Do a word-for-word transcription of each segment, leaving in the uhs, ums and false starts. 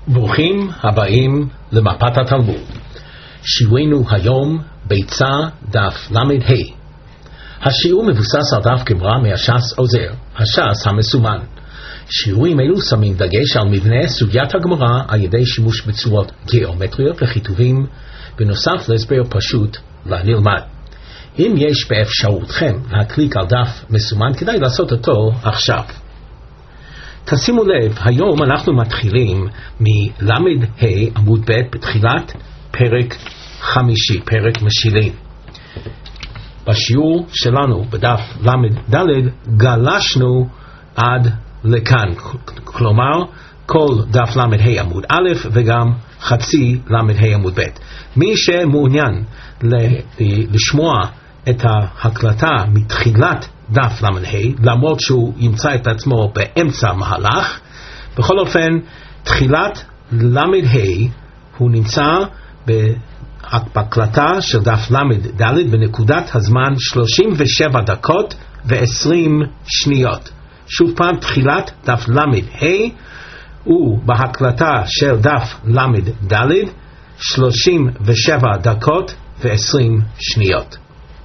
ברוכים הבאים למפת התלמוד. שיעורנו היום ביצה דף למ"ה. השיעור מבוסס על דף גמרא מהש"ס עוזר, הש"ס המסומן. שיעורים אלו שמים דגש על מבנה סוגיית הגמרא על ידי שימוש בצורות גיאומטריות וכיתובים, בנוסף להסבר פשוט לנלמד. אם יש באפשרותכם להקליק על דף מסומן, כדאי לעשות אותו עכשיו. תשימו לב, היום אנחנו מתחילים מלמ"ה עמוד ב' בתחילת פרק חמישי, פרק משילים. בשיעור שלנו בדף למ"ד גלשנו עד לכאן, כלומר כל דף למ"ה עמוד א' וגם חצי למ"ה עמוד ב'. מי שמעוניין לשמוע את ההקלטה מתחילת דף למ"ה, למרות שהוא ימצא את עצמו באמצע המהלך, בכל אופן תחילת למ"ה הוא נמצא בהקלטה של דף למ"ד בנקודת הזמן שלושים ושבע דקות ועשרים שניות. שוב פעם, תחילת דף למ"ה הוא בהקלטה של דף למ"ד שלושים ושבע דקות ועשרים שניות.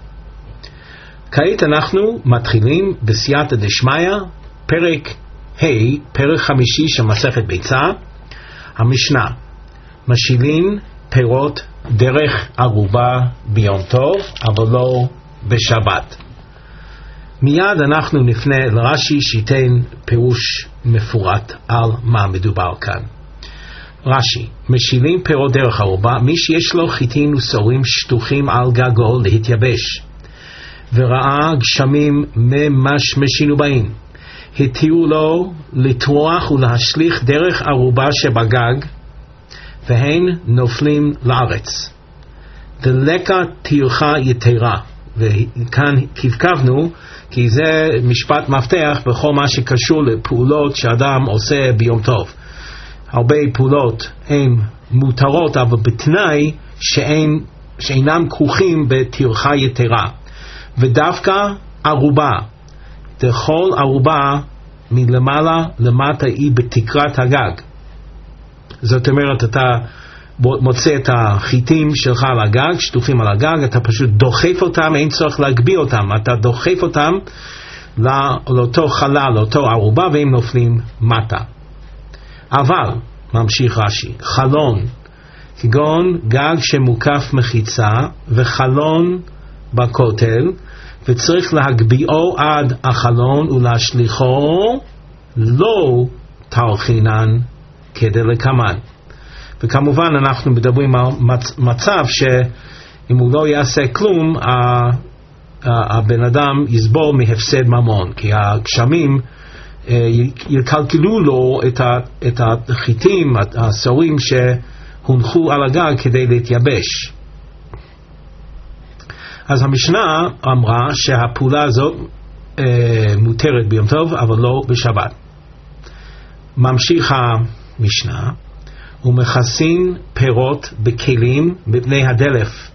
כעת אנחנו מתחילים בסייעתא דשמיא, פרק ה', פרק חמישי של מסכת ביצה. המשנה: משילין פירות דרך ערובה ביום טוב, אבל לא בשבת. מיד אנחנו נפנה לרש"י שייתן פירוש מפורט על מה מדובר כאן. רש"י: משילין פירות דרך ערובה, מי שיש לו חיטין ושעורים שטוחים על גגו להתייבש, וראה גשמים ממשמשים ובאים, התירו לו לטרוח ולהשליך דרך ערובה שבגג, והן נופלים לארץ. דלקה טרחה יתרה. וכאן כבקבנו, כי זה משפט מפתח בכל מה שקשור לפעולות שאדם עושה ביום טוב. הרבה פעולות הן מותרות, אבל בתנאי שאין, שאינם כרוכים בטרחה יתרה. ודווקא ערובה, דכל ערובה מלמעלה למטה היא בתקרת הגג. זאת אומרת, אתה מוצא את החיטים שלך על הגג, שטוחים על הגג, אתה פשוט דוחף אותם, אין צורך להגביה אותם, אתה דוחף אותם לאותו חלל, לאותו ערובה, והם נופלים מטה. אבל, ממשיך רש"י, חלון, כגון גג שמוקף מחיצה וחלון בכותל, וצריך להגביאו עד החלון ולהשליחו, לא תרחינן כדלקמן. וכמובן אנחנו מדברים על מצב שאם הוא לא יעשה כלום, הבן אדם יסבול מהפסד ממון, כי הגשמים יקלקלו לו את החיטים, השעורים שהונחו על הגג כדי להתייבש. אז המשנה אמרה שהפעולה הזאת אה, מותרת ביום טוב, אבל לא בשבת. ממשיך המשנה: ומכסין פירות בכלים מפני הדלף,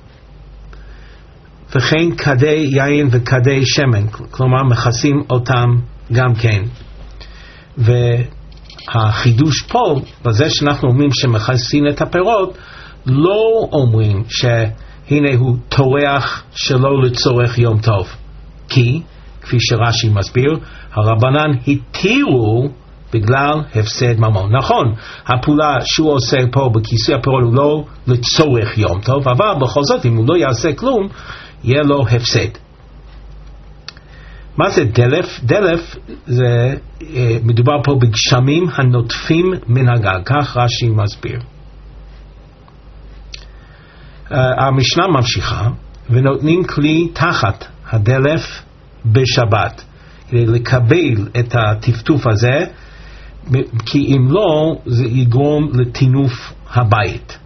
וכן כדי יין וכדי שמן, כלומר מכסים אותם גם כן. והחידוש פה, בזה שאנחנו אומרים שמכסין את הפירות, לא אומרים ש... הנה הוא טורח שלא לצורך יום טוב, כי כפי שרש"י מסביר, הרבנן התירו בגלל הפסד ממון. נכון, הפעולה שהוא עושה פה בכיסוי הפירות הוא לא לצורך יום טוב, אבל בכל זאת אם הוא לא יעשה כלום יהיה לו הפסד. מה זה דלף? דלף זה מדובר פה בגשמים הנוטפים מן הגג, כך רש"י מסביר. Uh, המשנה ממשיכה: ונותנים כלי תחת הדלף בשבת, כדי לקבל את הטפטוף הזה, כי אם לא זה יגרום לטינוף הבית.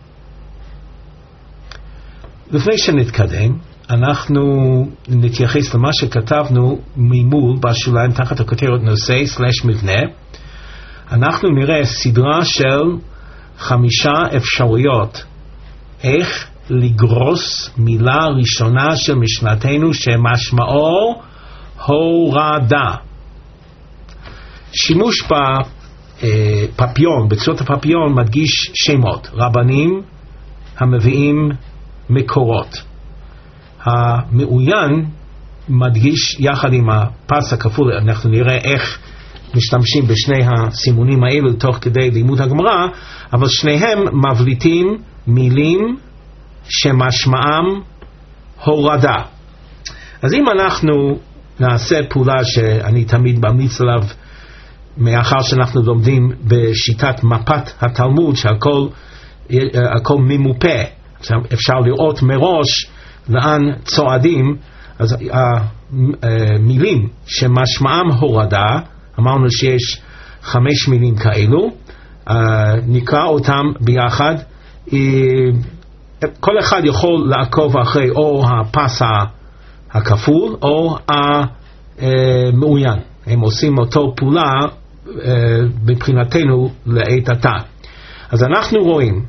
לפני שנתקדם, אנחנו נתייחס למה שכתבנו ממול בשוליים תחת הכותרת נושא סלש מבנה. אנחנו נראה סדרה של חמישה אפשרויות איך לגרוס מילה ראשונה של משנתנו שמשמעו הורדה. שימוש הפפיון, בצורת הפפיון מדגיש שמות, רבנים המביאים מקורות. המעוין מדגיש יחד עם הפס הכפול, אנחנו נראה איך משתמשים בשני הסימונים האלו תוך כדי לימוד הגמרא, אבל שניהם מבליטים מילים שמשמעם הורדה. אז אם אנחנו נעשה פעולה שאני תמיד ממליץ עליו, מאחר שאנחנו לומדים בשיטת מפת התלמוד שהכל הכל ממופה, אפשר לראות מראש לאן צועדים, אז המילים שמשמעם הורדה, אמרנו שיש חמש מילים כאלו, נקרא אותם ביחד. כל אחד יכול לעקוב אחרי או הפס הכפול או המעוין, הם עושים אותו פעולה מבחינתנו לעת עתה. אז אנחנו רואים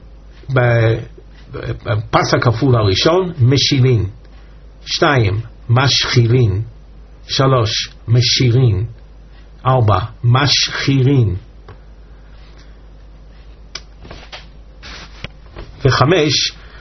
בפס הכפול הראשון משילין, שתיים משחילין, שלוש משירין, ארבע משחירין, וחמש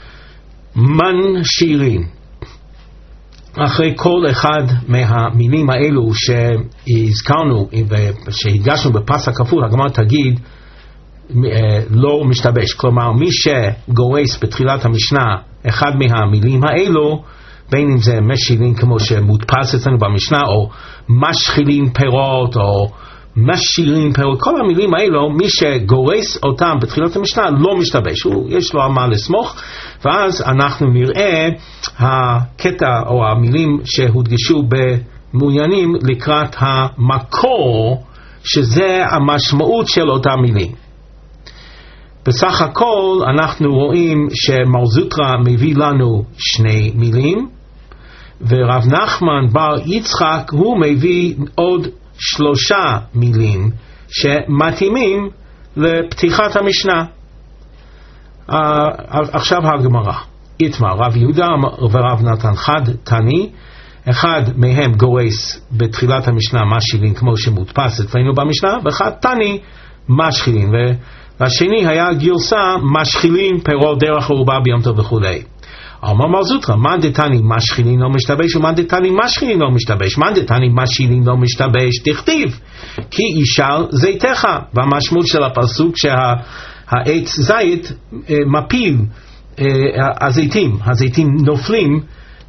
מנשירין. אחרי כל אחד מהמילים האלו שהזכרנו, שהדגשנו בפס הכפול, הגמרא תגיד לא משתבש. כלומר, מי שגורס בתחילת המשנה אחד מהמילים האלו, בין אם זה משילין כמו שמודפס אצלנו במשנה, או משחילין פירות, או משירין פירות, כל המילים האלו, מי שגורס אותם בתחילת המשנה לא משתבש, הוא, יש לו מה לסמוך. ואז אנחנו נראה הקטע או המילים שהודגשו במעוינים לקראת המקור, שזה המשמעות של אותם מילים. בסך הכל אנחנו רואים שמר זוטרא מביא לנו שני מילים, ורב נחמן בר יצחק הוא מביא עוד שלושה מילים שמתאימים לפתיחת המשנה. Uh, עכשיו הגמרא, איתמר רב יהודה ורב נתן חד תני, אחד מהם גורס בתחילת המשנה משילין כמו שמודפס אצלנו במשנה, ואחד תני משחילין, והשני היה גרסה משחילין פירות דרך ערובה ביום טוב וכו'. אמר מר זוטרא, מאן דתני משחילין לא משתבש ומאן דתני משחילין לא משתבש. מאן דתני משילין לא משתבש דכתיב כי ישר זיתך, והמשמעות של הפסוק שהעץ זית מפיל הזיתים, הזיתים נופלים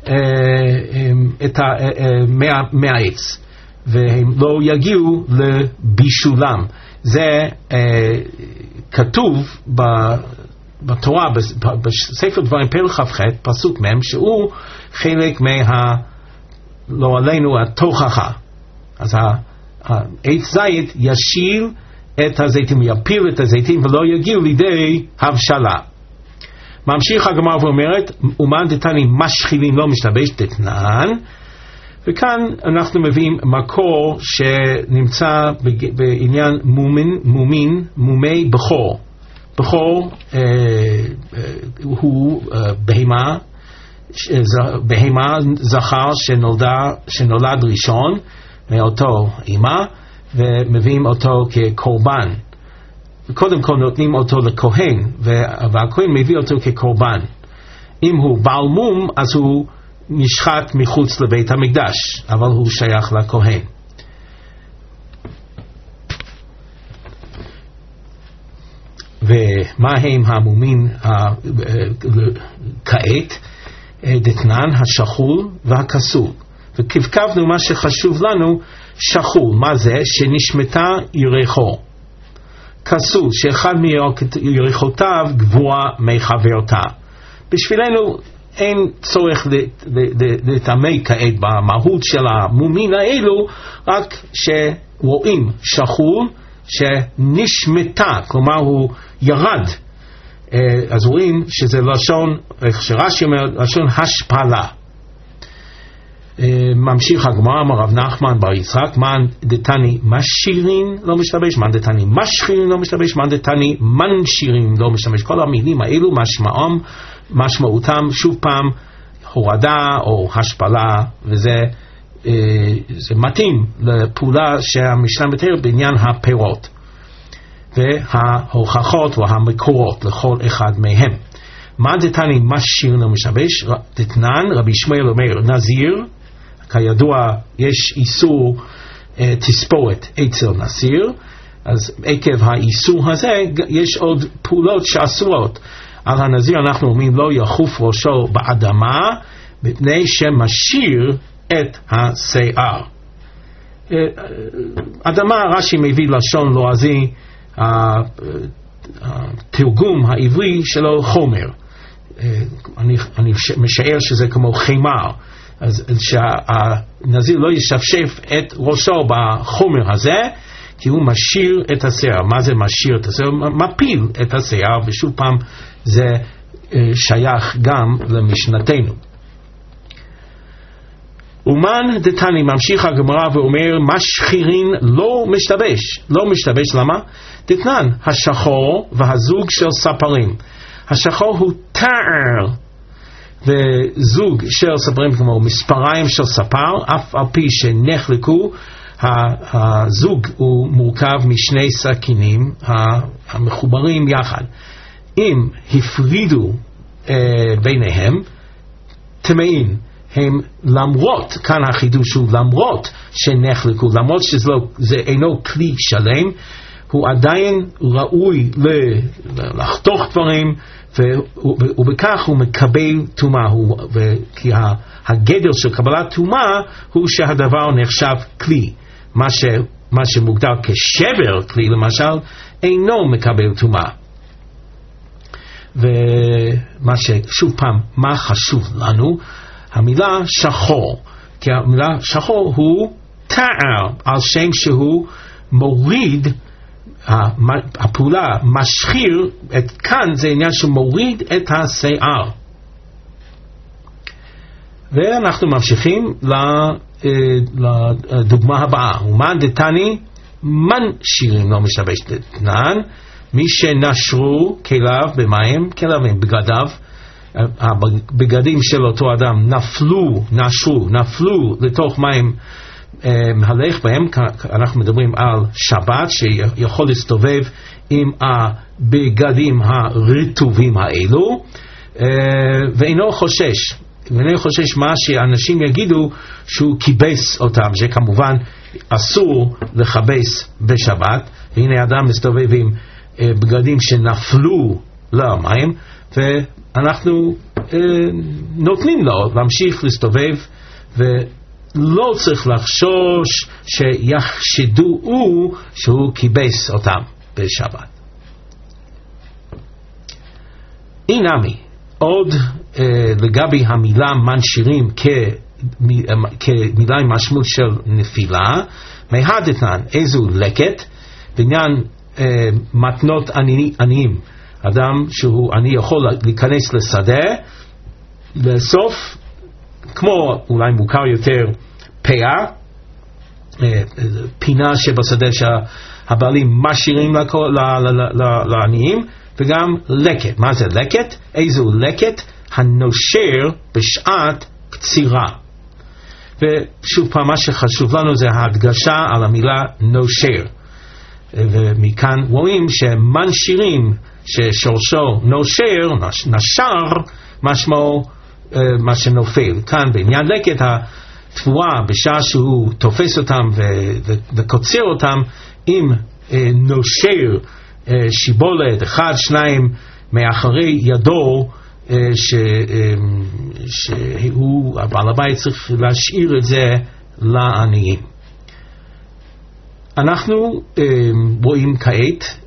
מהעץ והם לא יגיעו לבישולם. זה כתוב ב בתורה, בספר דברים פרק כ"ח, פסוק מ', שהוא חלק מה, לא עלינו, התוכחה. אז העץ זית ישיל את הזיתים, יפיל את הזיתים ולא יגיעו לידי הבשלה. ממשיך הגמרא ואומרת, ומאן דתני משחילין לא משתבש דתנן, וכאן אנחנו מביאים מקור שנמצא בעניין מומין, מומין, מומי בכור. בכור אה, אה, הוא אה, בהמה, בהמה זכר שנולדה, שנולד ראשון מאותו אימא, ומביאים אותו כקורבן. קודם כל נותנים אותו לכהן, והכהן מביא אותו כקורבן. אם הוא בעל מום, אז הוא נשחט מחוץ לבית המקדש, אבל הוא שייך לכהן. ומה הם המומים כעת? דתנן, השחול והכסול. וכבקבנו מה שחשוב לנו, שחול, מה זה? שנשמתה ירחו. כסול, שאחד מירחותיו גבוה מחברתה. בשבילנו אין צורך לתעמק כעת במהות של המומים האלו, רק שרואים שחול שנשמתה, כלומר הוא ירד. אז רואים שזה לשון, איך שרש"י אומר, לשון השפלה. ממשיך הגמרא, אמר רב נחמן בר יצחק, מאן דתני משירין לא משתבש, מאן דתני משחילין לא משתבש, מאן דתני מנשירין לא משתבש. כל המילים האלו משמעם, משמעותם שוב פעם הורדה או השפלה, וזה זה מתאים לפעולה שהמשנה מתאר בעניין הפירות. וההוכחות והמקורות לכל אחד מהם. מה דתני משאיר לא משבש? דתנן רבי שמואל אומר נזיר, כידוע יש איסור אה, תספורת אצל נזיר, אז עקב האיסור הזה יש עוד פעולות שאסורות על הנזיר. אנחנו אומרים לא יחוף ראשו באדמה מפני שמשאיר את השיער. אדמה, רש"י מביא לשון לועזי, התרגום העברי שלו חומר, אני, אני משער שזה כמו חימר, אז שהנזיר לא ישפשף את ראשו בחומר הזה כי הוא משאיר את השיער. מה זה משאיר את השיער? מפיל את השיער, ושוב פעם זה שייך גם למשנתנו. ומן דתני, ממשיך הגמרא ואומר משחירין לא משתבש. לא משתבש למה? דתנן השחור והזוג של ספרים. השחור הוא תער, וזוג של ספרים כמו מספריים של ספר, אף על פי שנחלקו, הזוג הוא מורכב משני סכינים המחוברים יחד. אם הפרידו אה, ביניהם טמאים הם, למרות, כאן החידוש הוא למרות שנחלקו, למרות שזה אינו כלי שלם, הוא עדיין ראוי לחתוך דברים, ובכך הוא מקבל טומאה, כי הגדר של קבלת טומאה הוא שהדבר נחשב כלי. מה, ש, מה שמוגדר כשבר כלי למשל אינו מקבל טומאה. ומה ששוב פעם, מה חשוב לנו? המילה שחור, כי המילה שחור הוא תער, על שם שהוא מוריד, הפעולה משחיר, את, כאן זה עניין שמוריד את השיער. ואנחנו ממשיכים לדוגמה הבאה. ומן דתני מן שירים לא משתבש. דתנן מי שנשרו כליו במים, כליו עם בגדיו, הבגדים של אותו אדם נפלו, נשרו, נפלו לתוך מים מהלך בהם. אנחנו מדברים על שבת שיכול להסתובב עם הבגדים הרטובים האלו, ואינו חושש ואינו חושש מה שאנשים יגידו שהוא כיבס אותם, שכמובן אסור לכבס בשבת. והנה אדם מסתובב עם בגדים שנפלו למים, ואנחנו נותנים לו להמשיך להסתובב, ולא צריך לחשוש שיחשדו שהוא כיבס אותם בשבת. אינמי עוד uh, לגבי המילה מנשירים כמילה עם משמעות של נפילה, מהדתנן איזו לקט בעניין uh, מתנות עני, עניים. אדם שהוא עני יכול להיכנס לשדה, לסוף, כמו אולי מוכר יותר פאה, uh, פינה שבשדה שהבעלים משאירים לעניים, וגם לקט. מה זה לקט? איזו לקט? הנושר בשעת קצירה. ושוב פעם, מה שחשוב לנו זה ההדגשה על המילה נושר. ומכאן רואים שמנשירים ששורשו נושר, נשר, משמעו מה שנופל. כאן בעניין לקט, התבואה בשעה שהוא תופס אותם וקוצר אותם, אם נושר שיבולת אחד שניים מאחרי ידו, ש, שהוא הבעל הבית צריך להשאיר את זה לעניים. אנחנו רואים כעת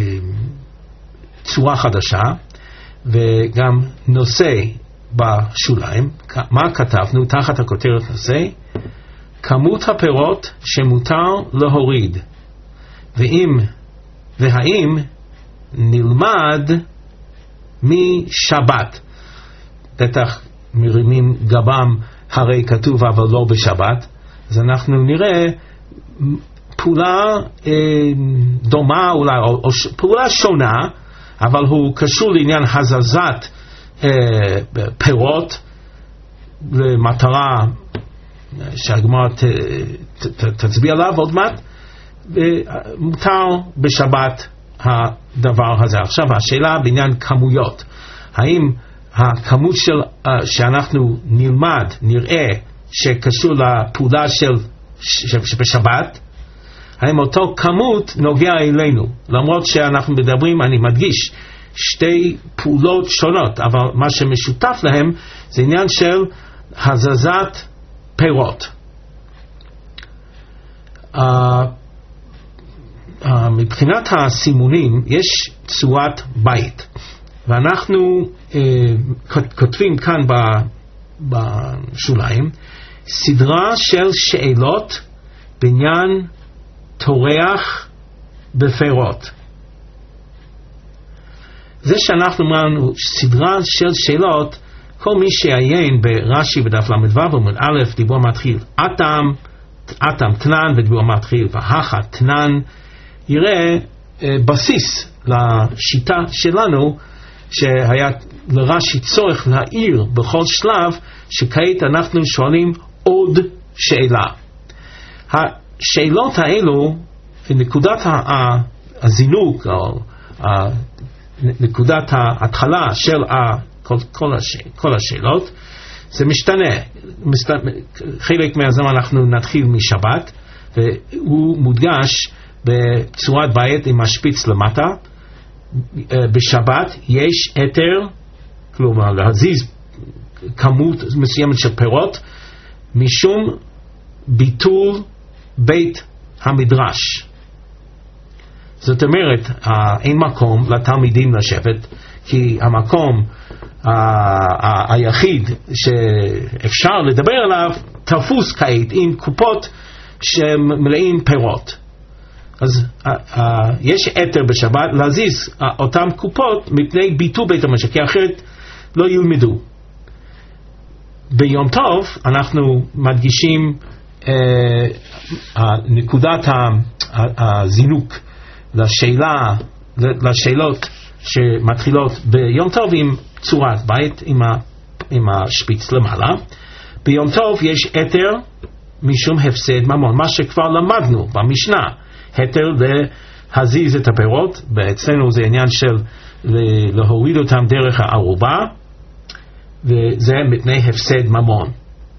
צורה חדשה וגם נושא בשוליים. מה כתבנו תחת הכותרת הזה? כמות הפירות שמותר להוריד, ואם והאם נלמד משבת. בטח מרימים גבם, הרי כתוב אבל לא בשבת. אז אנחנו נראה פעולה אה, דומה אולי, או, או פעולה שונה, אבל הוא קשור לעניין הזזת אה, פירות למטרה שהגמרא ת, ת, ת, תצביע עליו עוד מעט. מותר בשבת הדבר הזה. עכשיו השאלה בעניין כמויות, האם הכמות של, uh, שאנחנו נלמד, נראה, שקשור לפעולה של, שבשבת, האם אותו כמות נוגע אלינו, למרות שאנחנו מדברים, אני מדגיש, שתי פעולות שונות, אבל מה שמשותף להם זה עניין של הזזת פירות. Uh, uh, מבחינת הסימונים יש צורת בית, ואנחנו uh, כותבים כאן בשוליים סדרה של שאלות בעניין תורח בפירות. זה שאנחנו אמרנו סדרה של שאלות, כל מי שיעיין ברש"י בדף למדבר בעמוד א', דיבור מתחיל אטם, אטם תנן, ודיבור מתחיל והכה תנן, יראה אה, בסיס לשיטה שלנו, שהיה לרש"י צורך להעיר בכל שלב, שכעת אנחנו שואלים עוד שאלה. השאלות האלו, נקודת הזינוק, או נקודת ההתחלה של כל, כל, השאל, כל השאלות, זה משתנה. חלק מהזמן אנחנו נתחיל משבת, והוא מודגש בצורת בית עם השפיץ למטה. בשבת יש היתר, כלומר להזיז כמות מסוימת של פירות, משום ביטול בית המדרש. זאת אומרת, אין מקום לתלמידים לשבת, כי המקום היחיד שאפשר לדבר עליו תפוס כעת עם קופות שמלאים פירות. אז יש היתר בשבת להזיז אותם קופות מפני ביטול בית המדרש, כי אחרת לא ילמדו. ביום טוב אנחנו מדגישים נקודת הזינוק לשאלה, לשאלות שמתחילות ביום טוב עם צורת בית, עם, ה, עם השפיץ למעלה. ביום טוב יש היתר משום הפסד ממון, מה שכבר למדנו במשנה, היתר להזיז את הפירות, ואצלנו זה עניין של להוריד אותם דרך הערובה, וזה מפני הפסד ממון.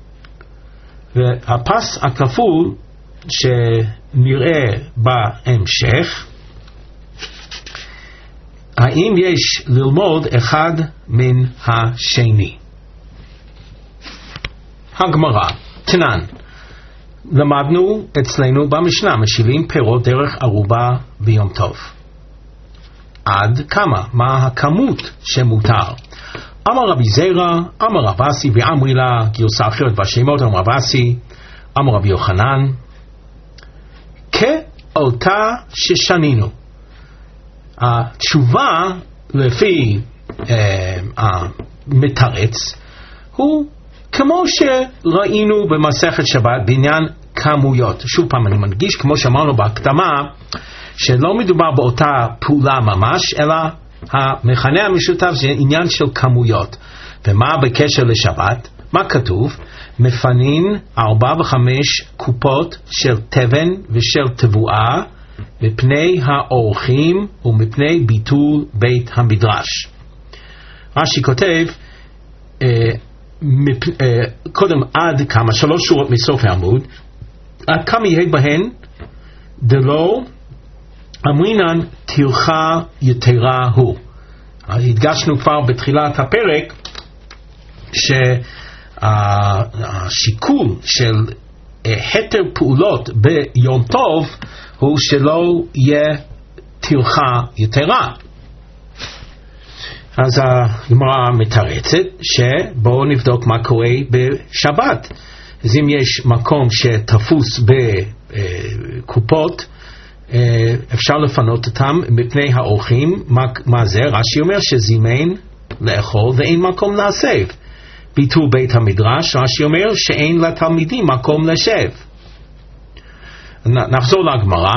והפס הכפול שנראה בהמשך, האם יש ללמוד אחד מן השני? הגמרא, תנן, למדנו אצלנו במשנה, משיבים פירות דרך ערובה ביום טוב. עד כמה? מה הכמות שמותר? אמר רבי זרע, אמר רב אסי, ואמרי לה גרסה אחרת בשמות, אמר רב אסי, אמר רבי יוחנן, כאותה ששנינו. התשובה לפי אה, המתרץ הוא כמו שראינו במסכת שבת בעניין כמויות. שוב פעם אני מדגיש, כמו שאמרנו בהקדמה, שלא מדובר באותה פעולה ממש, אלא המכנה המשותף זה עניין של כמויות. ומה בקשר לשבת? מה כתוב? מפנין ארבע וחמש קופות של תבן ושל תבואה מפני האורחים ומפני ביטול בית המדרש. רש"י כותב אה, מפ, אה, קודם עד כמה, שלוש שורות מסוף העמוד, עד כמה יהיה בהן דלא אמרינן טרחה יתרה הוא. הדגשנו כבר בתחילת הפרק שהשיקול של היתר פעולות ביום טוב הוא שלא יהיה טרחה יתרה. אז הגמרא מתרצת שבואו נבדוק מה קורה בשבת. אז אם יש מקום שתפוס בקופות, אפשר לפנות אותם מפני האורחים. מה, מה זה? רש"י אומר שזימן לאכול ואין מקום להסב. ביטול בית המדרש, רש"י אומר שאין לתלמידים מקום לשב. נחזור להגמרא.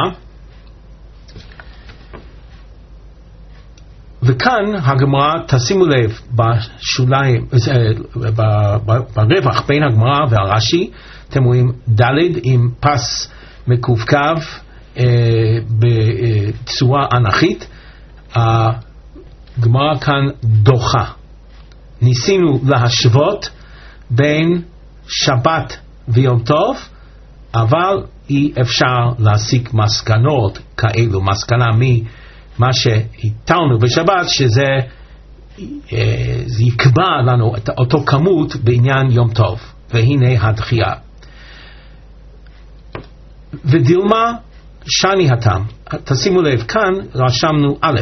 וכאן הגמרא, תשימו לב בשוליים, ברווח בין הגמרא והרש"י, אתם רואים ד' עם פס מקווקו בצורה אנכית, הגמרא כאן דוחה. ניסינו להשוות בין שבת ויום טוב, אבל אי אפשר להסיק מסקנות כאלו, מסקנה ממה שהיתרנו בשבת, שזה זה יקבע לנו את אותו כמות בעניין יום טוב. והנה הדחייה. ודילמה שני התם. תשימו לב, כאן רשמנו א',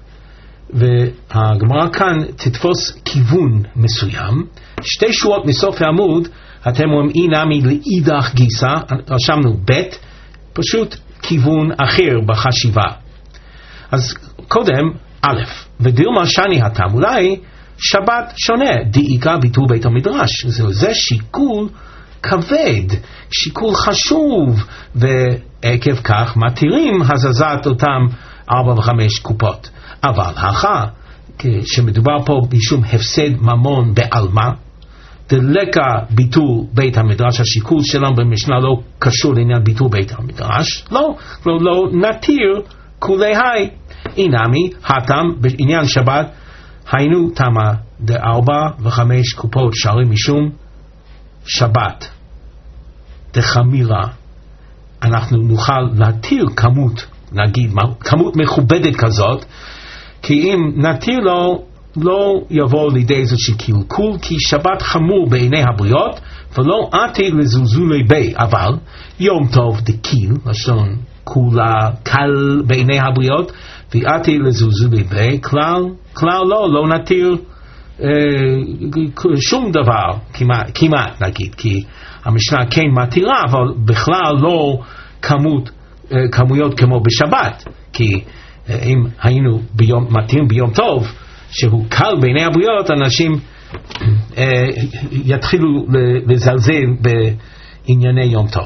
והגמרא כאן תתפוס כיוון מסוים. שתי שורות מסוף העמוד אתם רואים אינמי לאידך גיסה, רשמנו ב', פשוט כיוון אחר בחשיבה. אז קודם א', ודילמה שני התם, אולי שבת שונה, דאיכא ביטול בית המדרש. זה, זה שיקול כבד, שיקול חשוב, ועקב כך מתירים הזזת אותם ארבע וחמש קופות. אבל הכא, שמדובר פה בשום הפסד ממון בעלמא, דלקא ביטול בית המדרש, השיקול שלנו במשנה לא קשור לעניין ביטול בית המדרש, לא, לא, לא נתיר כולי היי. אינמי התם בעניין שבת, היינו תמה דארבע וחמש קופות שערים משום שבת דחמירה. אנחנו נוכל להתיר כמות, נגיד כמות מכובדת כזאת, כי אם נתיר לו לא יבוא לידי איזושהי קלקול, כי שבת חמור בעיני הבריות ולא עתי לזלזולי בי. אבל יום טוב דקיל, לשון כולה קל בעיני הבריות, ועתי לזלזולי בי, כלל כלל לא, לא נתיר אה, שום דבר, כמעט, כמעט נגיד, כי המשנה כן מתירה, אבל בכלל לא כמות, אה, כמויות כמו בשבת, כי אה, אם היינו ביום, מתירים ביום טוב, שהוא קל בעיני הבריות, אנשים אה, יתחילו לזלזל בענייני יום טוב.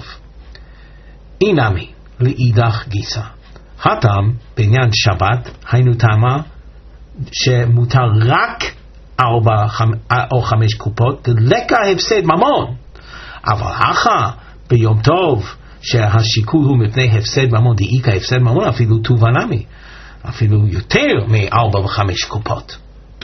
אינמי לאידך גיסא, הטעם בעניין שבת, היינו תמה, שמותר רק ארבע או חמש קופות, דלקא הפסד ממון. אבל הכא ביום טוב, שהשיקול הוא מפני הפסד ממון, דאיכא הפסד ממון, אפילו טובה נמי, אפילו יותר מארבע וחמש קופות.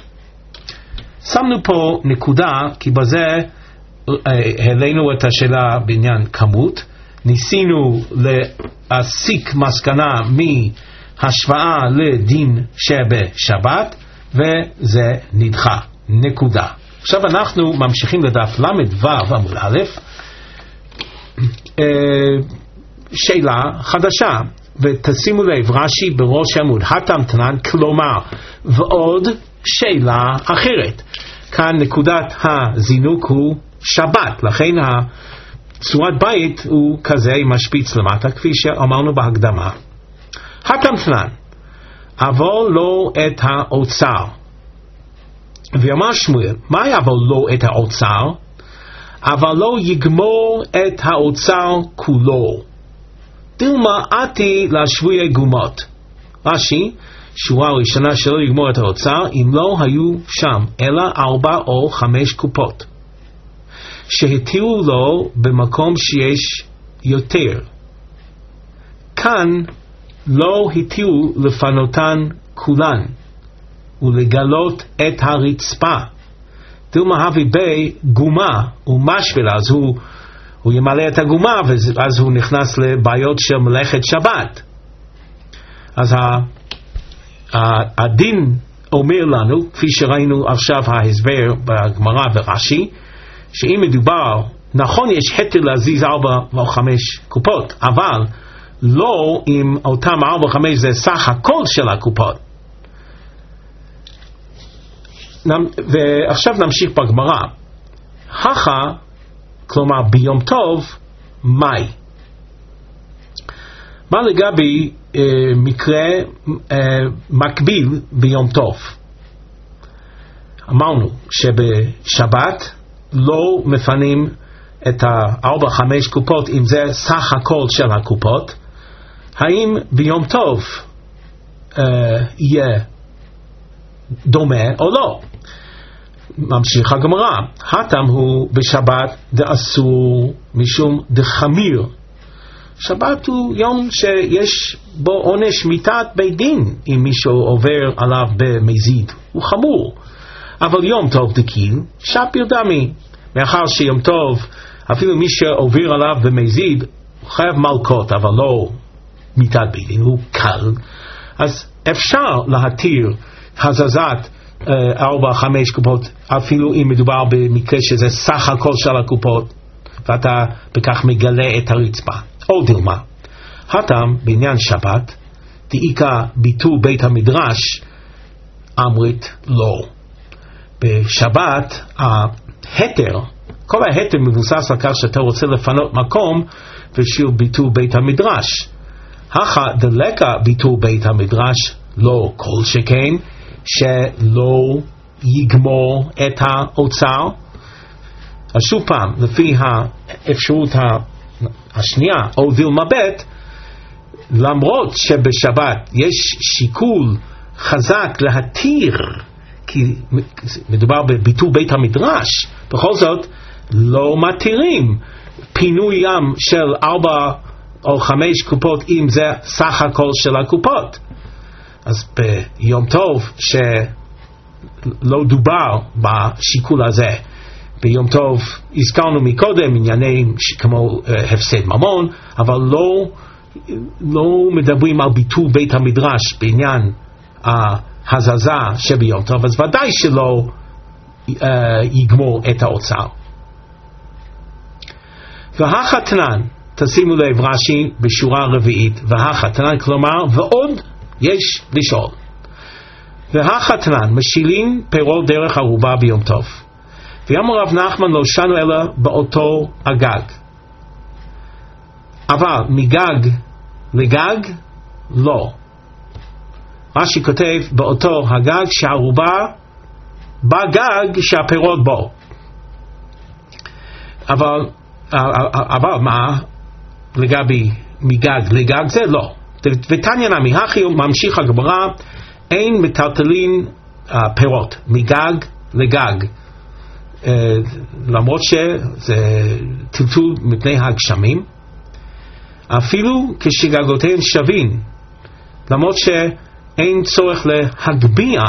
שמנו פה נקודה, כי בזה העלינו את השאלה בעניין כמות, ניסינו להסיק מסקנה מהשוואה לדין שבשבת, וזה נדחה. נקודה. עכשיו אנחנו ממשיכים לדף למד ו' עמוד א', שאלה חדשה, ותשימו לב, רש"י בראש עמוד, הטעם תנן, כלומר, ועוד שאלה אחרת. כאן נקודת הזינוק הוא שבת, לכן צורת בית הוא כזה משפיץ למטה, כפי שאמרנו בהקדמה. הטעם תנן, אבל לא את האוצר. ואמר שמואל, מה אבל לא את האוצר? אבל לא יגמור את האוצר כולו. דילמה עתי לשבויי גומות. רש"י, שורה ראשונה שלא יגמור את האוצר, אם לא היו שם אלא ארבע או חמש קופות, שהתירו לו במקום שיש יותר. כאן לא התירו לפנותן כולן, ולגלות את הרצפה. דילמה הווי בי גומה ומשוויל, אז הוא, הוא ימלא את הגומה, ואז הוא נכנס לבעיות של מלאכת שבת. אז הדין אומר לנו, כפי שראינו עכשיו ההסבר בגמרא ורש"י, שאם מדובר, נכון יש היתר להזיז ארבע או חמש קופות, אבל לא אם אותם ארבע או חמש זה סך הכל של הקופות. ועכשיו נמשיך בגמרא. הכא, כלומר ביום טוב, מאי? מה לגבי אה, מקרה אה, מקביל ביום טוב? אמרנו שבשבת לא מפנים את הארבע חמש קופות אם זה סך הכל של הקופות. האם ביום טוב אה, יהיה דומה או לא? ממשיך הגמרא, הטעם הוא בשבת דאסור משום דחמיר, שבת הוא יום שיש בו עונש מיתת בית דין אם מישהו עובר עליו במזיד, הוא חמור. אבל יום טוב דקיל שפיר דמי, מאחר שיום טוב אפילו מי שעובר עליו במזיד הוא חייב מלקות אבל לא מיתת בית דין, הוא קל, אז אפשר להתיר הזזת ארבע חמש קופות אפילו אם מדובר במקרה שזה סך הכל של הקופות ואתה בכך מגלה את הרצפה. או דילמה, הטעם בעניין שבת דאיקה ביטול בית המדרש אמרית לא. בשבת ההתר, כל ההתר מבוסס על כך שאתה רוצה לפנות מקום בשביל ביטול בית המדרש. הכה דלקה ביטול בית המדרש לא, כל שכן שלא יגמור את האוצר. אז שוב פעם, לפי האפשרות השנייה או דילמה ב', למרות שבשבת יש שיקול חזק להתיר כי מדובר בביטול בית המדרש, בכל זאת לא מתירים פינויים של ארבע או חמש קופות אם זה סך הכל של הקופות. אז ביום טוב שלא דובר בשיקול הזה, ביום טוב הזכרנו מקודם עניינים כמו uh, הפסד ממון, אבל לא, לא מדברים על ביטול בית המדרש בעניין ההזזה שביום טוב, אז ודאי שלא uh, יגמור את האוצר. והחתנן, תשימו לב רש"י בשורה רביעית, והחתנן כלומר ועוד יש לשאול. והחתנן משילים פירות דרך ערובה ביום טוב. ויאמר רב נחמן לא שנו אלא באותו הגג. אבל מגג לגג לא. רש"י כותב באותו הגג שהערובה בגג שהפירות בו. אבל, אבל מה לגבי מגג לגג זה לא. ותניא נמי הכי ממשיך הגמרא אין מטלטלין פירות מגג לגג. Uh, למרות שזה טלטול מפני הגשמים אפילו כשגגותיהם שווים, למרות שאין צורך להגביה,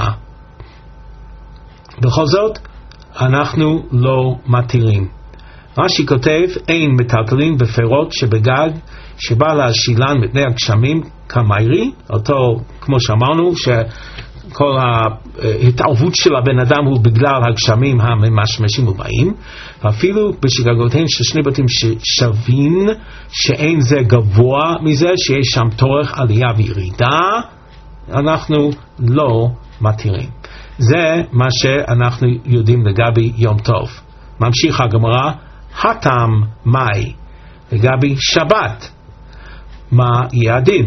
בכל זאת אנחנו לא מתירים. רש"י כותב אין מטלטלין בפירות שבגג שבא להשילן מפני הגשמים כמיירי, אותו כמו שאמרנו ש כל ההתערבות של הבן אדם הוא בגלל הגשמים הממשמשים ובאים, ואפילו בשגגותיהם של שני בתים ששווים שאין זה גבוה מזה שיש שם תורך עלייה וירידה, אנחנו לא מתירים. זה מה שאנחנו יודעים לגבי יום טוב. ממשיך הגמרא, הטעם מאי לגבי שבת, מה יהיה הדין?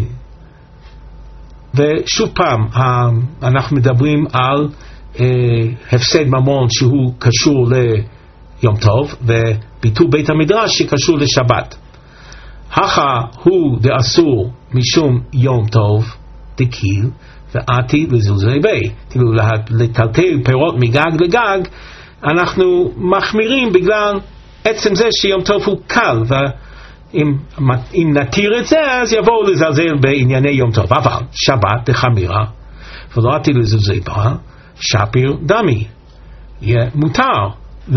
ושוב פעם אנחנו מדברים על אה, הפסד ממון שהוא קשור ליום טוב וביטול בית המדרש שקשור לשבת. הכה הוא דאסור משום יום טוב דקיל ועתי לזלזלי בי, כאילו לטלטל פירות מגג לגג אנחנו מחמירים בגלל עצם זה שיום טוב הוא קל, ו אם, אם נתיר את זה אז יבואו לזלזל בענייני יום טוב. אבל שבת דחמירה ולא עתי לזלזל בה שפיר דמי, יהיה מותר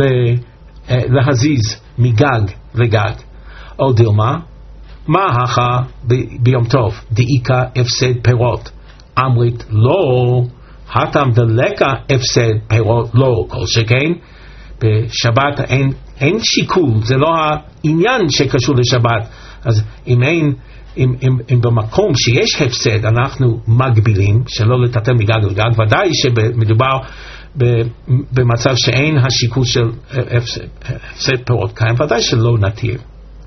להזיז מגג לגג. או דילמה, מה הכה ביום טוב דאיקה הפסד פירות אמרית לא, הטעם דלקה הפסד פירות לא, כל שכן בשבת אין, אין שיקול, זה לא העניין שקשור לשבת. אז אם אין, אם, אם, אם במקום שיש הפסד אנחנו מגבילים שלא לטלטל מגג לגג, ודאי שמדובר במצב שאין השיקול של הפסד, הפסד פירות קיים, ודאי שלא נתיר.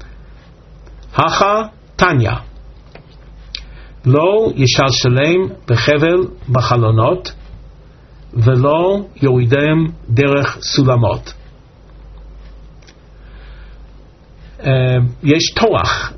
הכה תניא לא ישלשלם בחבל בחלונות ולא יורידם דרך סולמות. יש תוח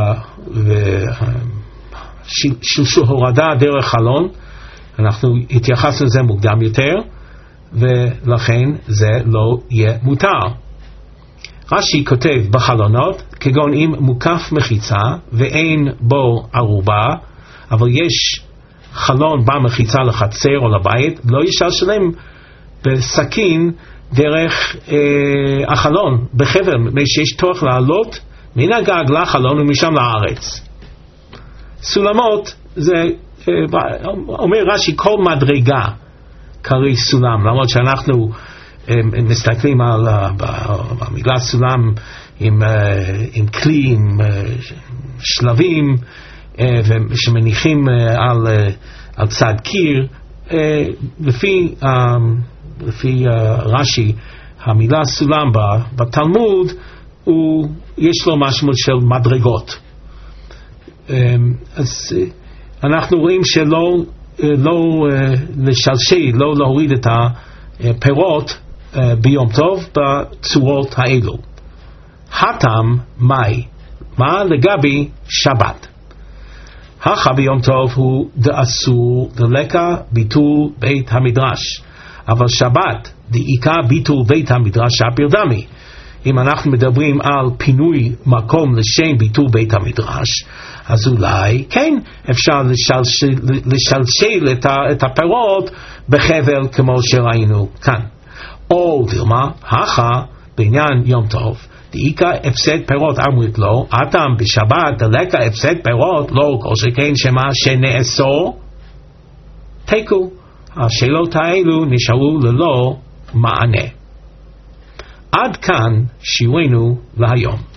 של הורדה דרך חלון, אנחנו התייחסנו לזה מוקדם יותר ולכן זה לא יהיה מותר. רש"י כותב בחלונות, כגון אם מוקף מחיצה ואין בו ערובה, אבל יש חלון במחיצה לחצר או לבית, לא ישלשלם בסכין דרך אה, החלון בחבל, מפני שיש תוך לעלות מן הגג לחלון ומשם לארץ. סולמות זה אה, אומר רש"י כל מדרגה קרי סולם, למרות שאנחנו אה, מסתכלים על המילה סולם עם, אה, עם כלי, עם אה, שלבים אה, שמניחים אה, על, אה, על צד קיר, אה, לפי אה, לפי uh, רש"י, המילה סולם בתלמוד, הוא, יש לו משמעות של מדרגות. Um, אז uh, אנחנו רואים שלא uh, לא, uh, לשלשל, לא להוריד את הפירות uh, ביום טוב בצורות האלו. הטעם מאי, מה לגבי שבת? הכה ביום טוב הוא דאסור דלקה ביטול בית המדרש. אבל שבת, דעיקה ביטול בית המדרש שפיר דמי. אם אנחנו מדברים על פינוי מקום לשם ביטול בית המדרש, אז אולי כן אפשר לשלשל, לשלשל את, ה, את הפירות בחבל כמו שראינו כאן. או דלמה, הכה בעניין יום טוב, דעיקה הפסד פירות אמרית לו, אתם בשבת דלקה הפסד פירות לא, כל שכן שמה שנאסור, תיקו. השאלות האלו נשארו ללא מענה. עד כאן שיעורנו להיום.